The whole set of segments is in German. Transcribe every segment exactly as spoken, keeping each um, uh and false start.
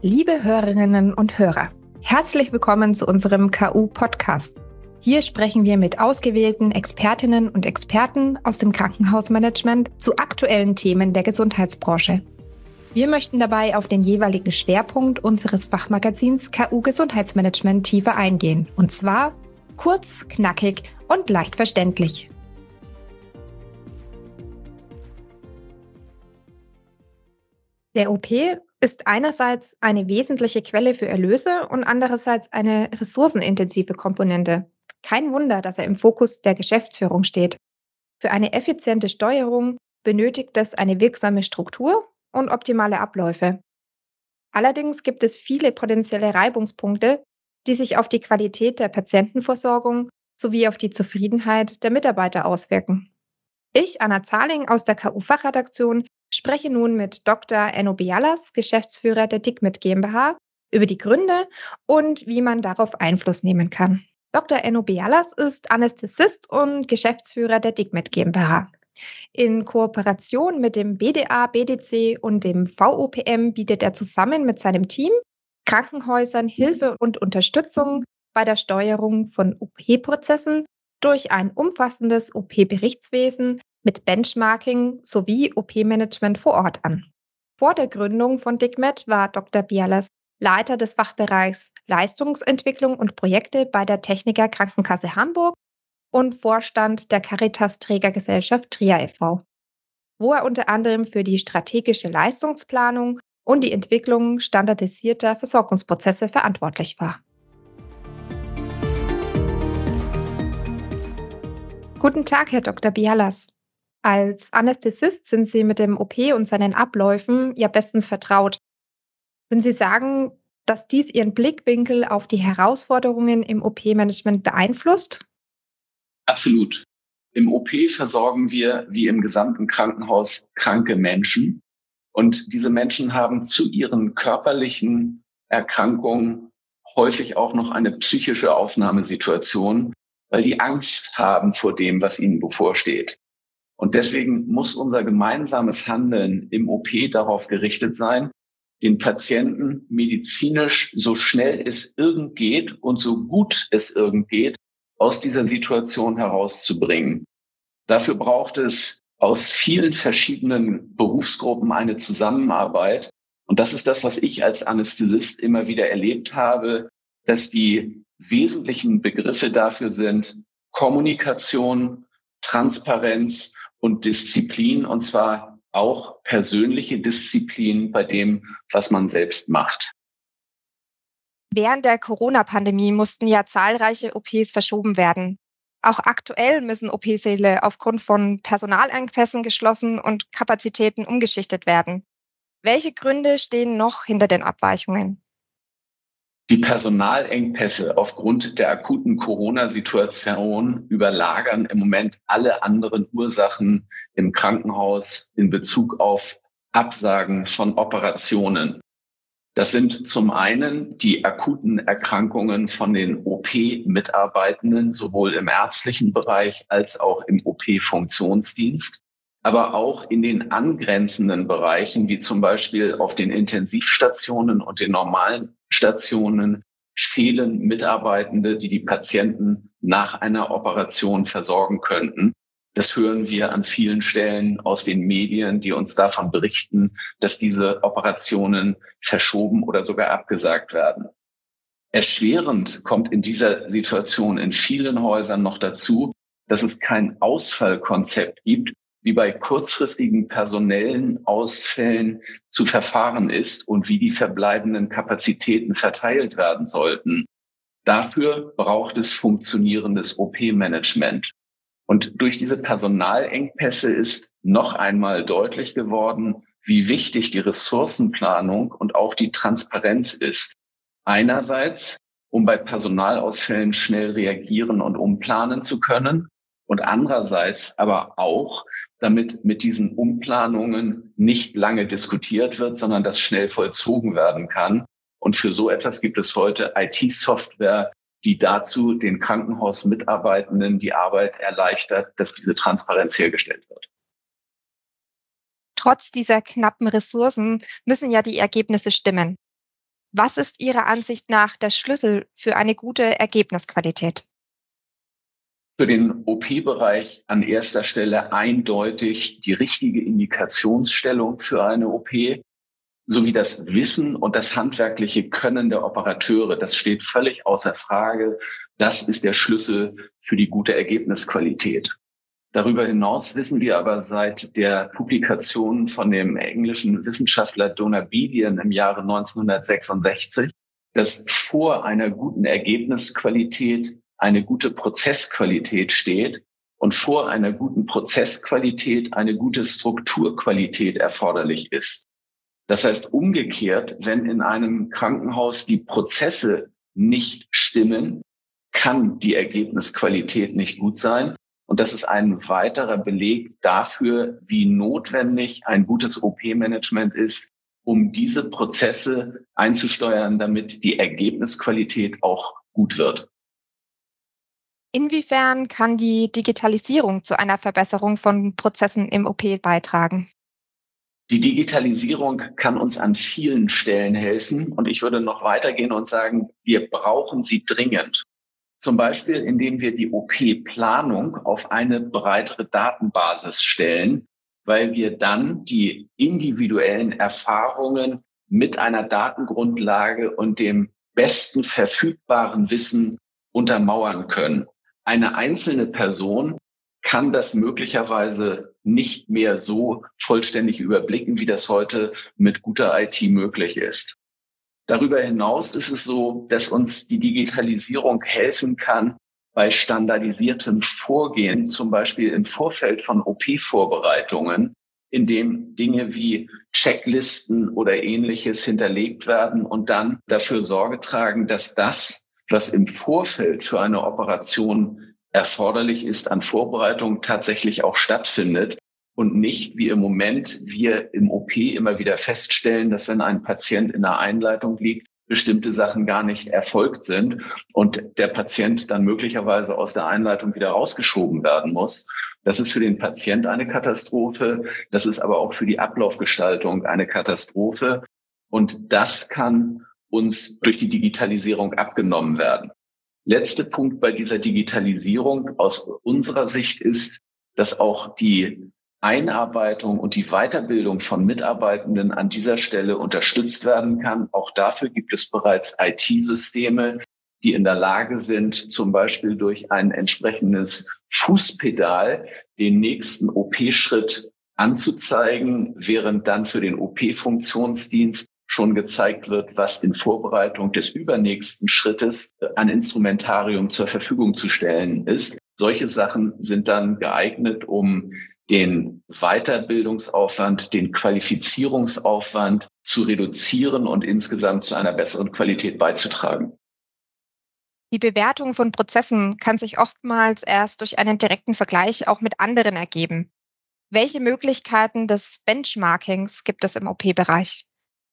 Liebe Hörerinnen und Hörer, herzlich willkommen zu unserem K U-Podcast. Hier sprechen wir mit ausgewählten Expertinnen und Experten aus dem Krankenhausmanagement zu aktuellen Themen der Gesundheitsbranche. Wir möchten dabei auf den jeweiligen Schwerpunkt unseres Fachmagazins K U Gesundheitsmanagement tiefer eingehen. Und zwar kurz, knackig und leicht verständlich. Der O P ist einerseits eine wesentliche Quelle für Erlöse und andererseits eine ressourcenintensive Komponente. Kein Wunder, dass er im Fokus der Geschäftsführung steht. Für eine effiziente Steuerung benötigt es eine wirksame Struktur und optimale Abläufe. Allerdings gibt es viele potenzielle Reibungspunkte, die sich auf die Qualität der Patientenversorgung sowie auf die Zufriedenheit der Mitarbeiter auswirken. Ich, Anna Zahling aus der K U-Fachredaktion, spreche nun mit Doktor Enno Bialas, Geschäftsführer der DICMED GmbH, über die Gründe und wie man darauf Einfluss nehmen kann. Doktor Enno Bialas ist Anästhesist und Geschäftsführer der DICMED GmbH. In Kooperation mit dem B D A, B D C und dem V O P M bietet er zusammen mit seinem Team Krankenhäusern Hilfe und Unterstützung bei der Steuerung von O P-Prozessen durch ein umfassendes O P-Berichtswesen mit Benchmarking sowie O P-Management vor Ort an. Vor der Gründung von DICMED war Doktor Bialas Leiter des Fachbereichs Leistungsentwicklung und Projekte bei der Techniker Krankenkasse Hamburg und Vorstand der Caritas-Trägergesellschaft Trier e V, wo er unter anderem für die strategische Leistungsplanung und die Entwicklung standardisierter Versorgungsprozesse verantwortlich war. Guten Tag, Herr Doktor Bialas. Als Anästhesist sind Sie mit dem O P und seinen Abläufen ja bestens vertraut. Würden Sie sagen, dass dies Ihren Blickwinkel auf die Herausforderungen im O P-Management beeinflusst? Absolut. Im O P versorgen wir, wie im gesamten Krankenhaus, kranke Menschen. Und diese Menschen haben zu ihren körperlichen Erkrankungen häufig auch noch eine psychische Aufnahmesituation, weil die Angst haben vor dem, was ihnen bevorsteht. Und deswegen muss unser gemeinsames Handeln im O P darauf gerichtet sein, den Patienten medizinisch so schnell es irgend geht und so gut es irgend geht, aus dieser Situation herauszubringen. Dafür braucht es aus vielen verschiedenen Berufsgruppen eine Zusammenarbeit. Und das ist das, was ich als Anästhesist immer wieder erlebt habe, dass die wesentlichen Begriffe dafür sind Kommunikation, Transparenz und Disziplin, und zwar auch persönliche Disziplin bei dem, was man selbst macht. Während der Corona-Pandemie mussten ja zahlreiche O Ps verschoben werden. Auch aktuell müssen O P-Säle aufgrund von Personalengpässen geschlossen und Kapazitäten umgeschichtet werden. Welche Gründe stehen noch hinter den Abweichungen? Die Personalengpässe aufgrund der akuten Corona-Situation überlagern im Moment alle anderen Ursachen im Krankenhaus in Bezug auf Absagen von Operationen. Das sind zum einen die akuten Erkrankungen von den O P-Mitarbeitenden, sowohl im ärztlichen Bereich als auch im O P-Funktionsdienst, aber auch in den angrenzenden Bereichen, wie zum Beispiel auf den Intensivstationen und den normalen Stationen, fehlen Mitarbeitende, die die Patienten nach einer Operation versorgen könnten. Das hören wir an vielen Stellen aus den Medien, die uns davon berichten, dass diese Operationen verschoben oder sogar abgesagt werden. Erschwerend kommt in dieser Situation in vielen Häusern noch dazu, dass es kein Ausfallkonzept gibt, wie bei kurzfristigen personellen Ausfällen zu verfahren ist und wie die verbleibenden Kapazitäten verteilt werden sollten. Dafür braucht es funktionierendes O P-Management. Und durch diese Personalengpässe ist noch einmal deutlich geworden, wie wichtig die Ressourcenplanung und auch die Transparenz ist. Einerseits, um bei Personalausfällen schnell reagieren und umplanen zu können, und andererseits aber auch, damit mit diesen Umplanungen nicht lange diskutiert wird, sondern das schnell vollzogen werden kann. Und für so etwas gibt es heute I T-Software, die dazu den Krankenhausmitarbeitenden die Arbeit erleichtert, dass diese Transparenz hergestellt wird. Trotz dieser knappen Ressourcen müssen ja die Ergebnisse stimmen. Was ist Ihrer Ansicht nach der Schlüssel für eine gute Ergebnisqualität? Für den O P-Bereich an erster Stelle eindeutig die richtige Indikationsstellung für eine O P sowie das Wissen und das handwerkliche Können der Operateure. Das steht völlig außer Frage. Das ist der Schlüssel für die gute Ergebnisqualität. Darüber hinaus wissen wir aber seit der Publikation von dem englischen Wissenschaftler Donor Bedian im Jahre neunzehnhundertsechsundsechzig, dass vor einer guten Ergebnisqualität eine gute Prozessqualität steht und vor einer guten Prozessqualität eine gute Strukturqualität erforderlich ist. Das heißt umgekehrt, wenn in einem Krankenhaus die Prozesse nicht stimmen, kann die Ergebnisqualität nicht gut sein. Und das ist ein weiterer Beleg dafür, wie notwendig ein gutes O P-Management ist, um diese Prozesse einzusteuern, damit die Ergebnisqualität auch gut wird. Inwiefern kann die Digitalisierung zu einer Verbesserung von Prozessen im O P beitragen? Die Digitalisierung kann uns an vielen Stellen helfen. Und ich würde noch weitergehen und sagen, wir brauchen sie dringend. Zum Beispiel, indem wir die O P-Planung auf eine breitere Datenbasis stellen, weil wir dann die individuellen Erfahrungen mit einer Datengrundlage und dem besten verfügbaren Wissen untermauern können. Eine einzelne Person kann das möglicherweise nicht mehr so vollständig überblicken, wie das heute mit guter I T möglich ist. Darüber hinaus ist es so, dass uns die Digitalisierung helfen kann bei standardisiertem Vorgehen, zum Beispiel im Vorfeld von O P-Vorbereitungen, in dem Dinge wie Checklisten oder Ähnliches hinterlegt werden und dann dafür Sorge tragen, dass das, was im Vorfeld für eine Operation erforderlich ist, an Vorbereitung tatsächlich auch stattfindet. Und nicht, wie im Moment wir im O P immer wieder feststellen, dass wenn ein Patient in der Einleitung liegt, bestimmte Sachen gar nicht erfolgt sind und der Patient dann möglicherweise aus der Einleitung wieder rausgeschoben werden muss. Das ist für den Patient eine Katastrophe. Das ist aber auch für die Ablaufgestaltung eine Katastrophe. Und das kann uns durch die Digitalisierung abgenommen werden. Letzter Punkt bei dieser Digitalisierung aus unserer Sicht ist, dass auch die Einarbeitung und die Weiterbildung von Mitarbeitenden an dieser Stelle unterstützt werden kann. Auch dafür gibt es bereits I T-Systeme, die in der Lage sind, zum Beispiel durch ein entsprechendes Fußpedal den nächsten O P-Schritt anzuzeigen, während dann für den O P-Funktionsdienst schon gezeigt wird, was in Vorbereitung des übernächsten Schrittes an Instrumentarium zur Verfügung zu stellen ist. Solche Sachen sind dann geeignet, um den Weiterbildungsaufwand, den Qualifizierungsaufwand zu reduzieren und insgesamt zu einer besseren Qualität beizutragen. Die Bewertung von Prozessen kann sich oftmals erst durch einen direkten Vergleich auch mit anderen ergeben. Welche Möglichkeiten des Benchmarkings gibt es im O P-Bereich?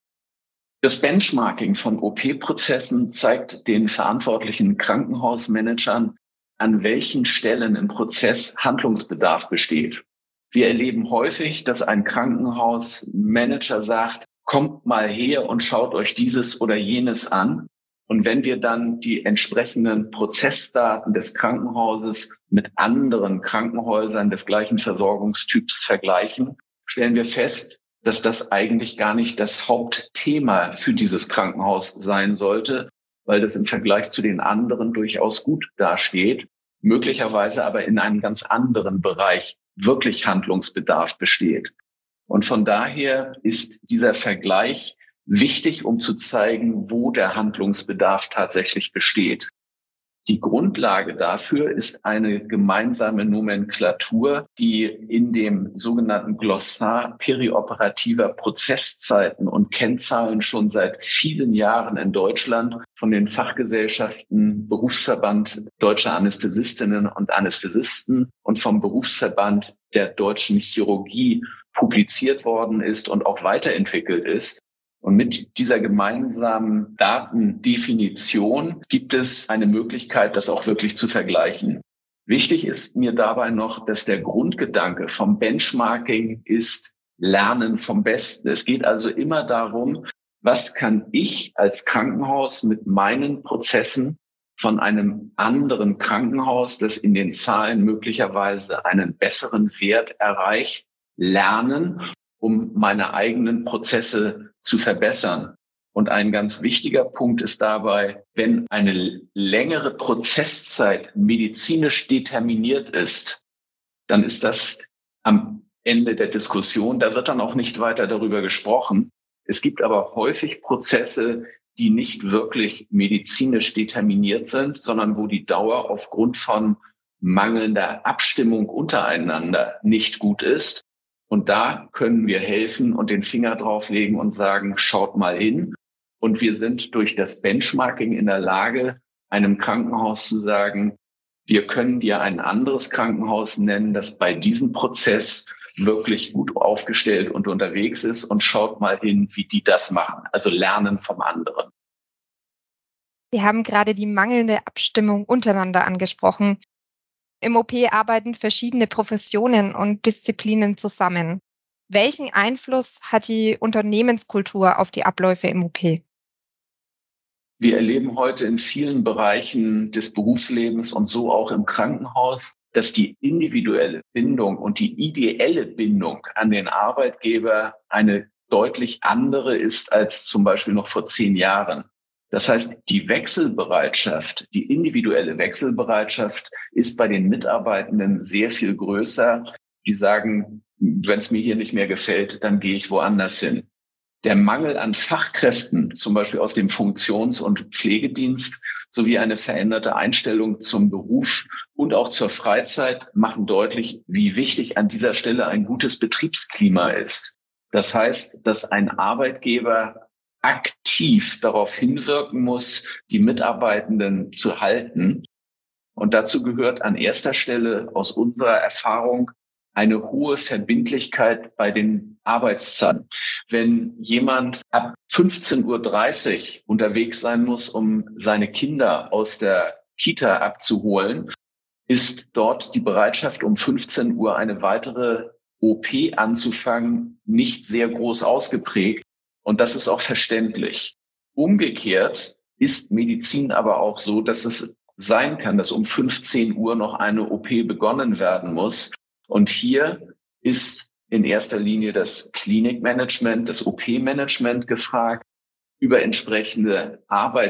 Das Benchmarking von O P-Prozessen zeigt den verantwortlichen Krankenhausmanagern, an welchen Stellen im Prozess Handlungsbedarf besteht. Wir erleben häufig, dass ein Krankenhausmanager sagt, kommt mal her und schaut euch dieses oder jenes an. Und wenn wir dann die entsprechenden Prozessdaten des Krankenhauses mit anderen Krankenhäusern des gleichen Versorgungstyps vergleichen, stellen wir fest, dass das eigentlich gar nicht das Hauptthema für dieses Krankenhaus sein sollte, weil das im Vergleich zu den anderen durchaus gut dasteht, möglicherweise aber in einem ganz anderen Bereich wirklich Handlungsbedarf besteht. Und von daher ist dieser Vergleich wichtig, um zu zeigen, wo der Handlungsbedarf tatsächlich besteht. Die Grundlage dafür ist eine gemeinsame Nomenklatur, die in dem sogenannten Glossar perioperativer Prozesszeiten und Kennzahlen schon seit vielen Jahren in Deutschland von den Fachgesellschaften Berufsverband Deutscher Anästhesistinnen und Anästhesisten und vom Berufsverband der Deutschen Chirurgie publiziert worden ist und auch weiterentwickelt ist. Und mit dieser gemeinsamen Datendefinition gibt es eine Möglichkeit, das auch wirklich zu vergleichen. Wichtig ist mir dabei noch, dass der Grundgedanke vom Benchmarking ist Lernen vom Besten. Es geht also immer darum, Was kann ich als Krankenhaus mit meinen Prozessen von einem anderen Krankenhaus, das in den Zahlen möglicherweise einen besseren Wert erreicht, lernen, um meine eigenen Prozesse zu verbessern? Und ein ganz wichtiger Punkt ist dabei, wenn eine längere Prozesszeit medizinisch determiniert ist, dann ist das am Ende der Diskussion. Da wird dann auch nicht weiter darüber gesprochen. Es gibt aber häufig Prozesse, die nicht wirklich medizinisch determiniert sind, sondern wo die Dauer aufgrund von mangelnder Abstimmung untereinander nicht gut ist. Und da können wir helfen und den Finger drauflegen und sagen, schaut mal hin. Und wir sind durch das Benchmarking in der Lage, einem Krankenhaus zu sagen, wir können dir ein anderes Krankenhaus nennen, das bei diesem Prozess wirklich gut aufgestellt und unterwegs ist, und schaut mal hin, wie die das machen. Also lernen vom anderen. Sie haben gerade die mangelnde Abstimmung untereinander angesprochen. Im O P arbeiten verschiedene Professionen und Disziplinen zusammen. Welchen Einfluss hat die Unternehmenskultur auf die Abläufe im O P? Wir erleben heute in vielen Bereichen des Berufslebens und so auch im Krankenhaus, dass die individuelle Bindung und die ideelle Bindung an den Arbeitgeber eine deutlich andere ist als zum Beispiel noch vor zehn Jahren. Das heißt, die Wechselbereitschaft, die individuelle Wechselbereitschaft ist bei den Mitarbeitenden sehr viel größer. Die sagen, wenn es mir hier nicht mehr gefällt, dann gehe ich woanders hin. Der Mangel an Fachkräften, zum Beispiel aus dem Funktions- und Pflegedienst, sowie eine veränderte Einstellung zum Beruf und auch zur Freizeit machen deutlich, wie wichtig an dieser Stelle ein gutes Betriebsklima ist. Das heißt, dass ein Arbeitgeber aktiv darauf hinwirken muss, die Mitarbeitenden zu halten. Und dazu gehört an erster Stelle aus unserer Erfahrung eine hohe Verbindlichkeit bei den Arbeitszeiten. Wenn jemand ab fünfzehn Uhr dreißig unterwegs sein muss, um seine Kinder aus der Kita abzuholen, ist dort die Bereitschaft, um fünfzehn Uhr eine weitere O P anzufangen, nicht sehr groß ausgeprägt. Und das ist auch verständlich. Umgekehrt ist Medizin aber auch so, dass es sein kann, dass um fünfzehn Uhr noch eine O P begonnen werden muss. Und hier ist in erster Linie das Klinikmanagement, das O P-Management gefragt, über entsprechende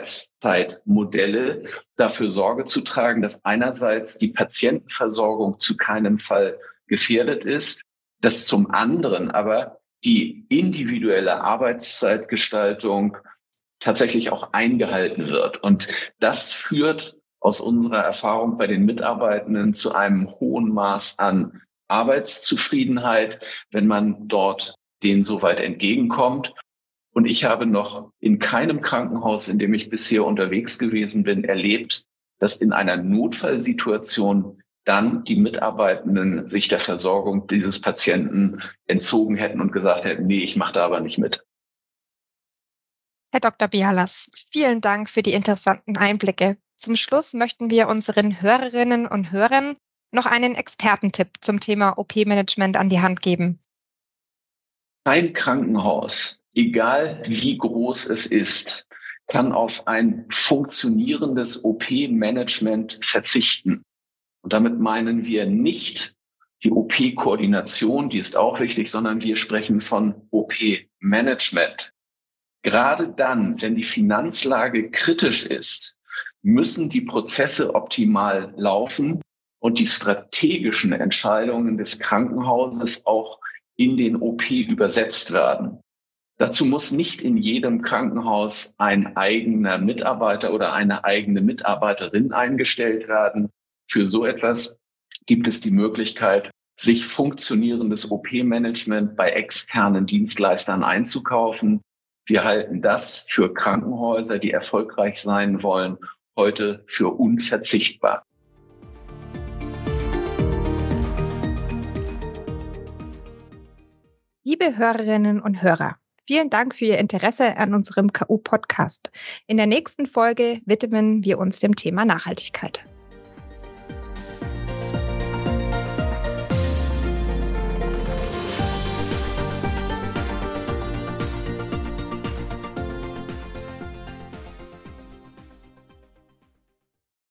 Arbeitszeitmodelle dafür Sorge zu tragen, dass einerseits die Patientenversorgung zu keinem Fall gefährdet ist, dass zum anderen aber die individuelle Arbeitszeitgestaltung tatsächlich auch eingehalten wird. Und das führt aus unserer Erfahrung bei den Mitarbeitenden zu einem hohen Maß an Arbeitszufriedenheit, wenn man dort denen so weit entgegenkommt. Und ich habe noch in keinem Krankenhaus, in dem ich bisher unterwegs gewesen bin, erlebt, dass in einer Notfallsituation dann die Mitarbeitenden sich der Versorgung dieses Patienten entzogen hätten und gesagt hätten, nee, ich mache da aber nicht mit. Herr Doktor Bialas, vielen Dank für die interessanten Einblicke. Zum Schluss möchten wir unseren Hörerinnen und Hörern noch einen Expertentipp zum Thema O P-Management an die Hand geben. Kein Krankenhaus, egal wie groß es ist, kann auf ein funktionierendes O P-Management verzichten. Und damit meinen wir nicht die O P-Koordination, die ist auch wichtig, sondern wir sprechen von O P-Management. Gerade dann, wenn die Finanzlage kritisch ist, müssen die Prozesse optimal laufen und die strategischen Entscheidungen des Krankenhauses auch in den O P übersetzt werden. Dazu muss nicht in jedem Krankenhaus ein eigener Mitarbeiter oder eine eigene Mitarbeiterin eingestellt werden. Für so etwas gibt es die Möglichkeit, sich funktionierendes O P-Management bei externen Dienstleistern einzukaufen. Wir halten das für Krankenhäuser, die erfolgreich sein wollen, heute für unverzichtbar. Liebe Hörerinnen und Hörer, vielen Dank für Ihr Interesse an unserem K U-Podcast. In der nächsten Folge widmen wir uns dem Thema Nachhaltigkeit.